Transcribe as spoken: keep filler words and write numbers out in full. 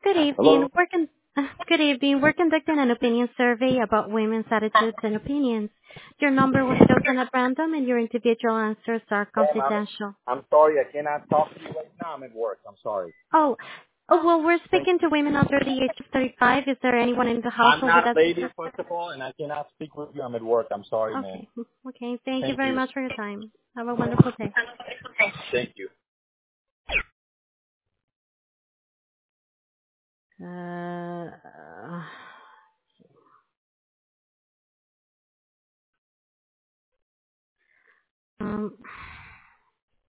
Good Hello? evening. We're con- Good evening. We're conducting an opinion survey about women's attitudes and opinions. Your number was chosen at random, and your individual answers are Ma'am, I'm, confidential. I'm sorry. I cannot talk to you right now. I'm at work. I'm sorry. Oh, oh well, we're Thank speaking to women under the age of thirty-five. Is there anyone in the I'm household with not us? a lady, first of all, and I cannot speak with you. I'm at work. I'm sorry, man. Okay. Okay. Thank you Thank very you. much for your time. Have a wonderful day. Thank you. Uh, um,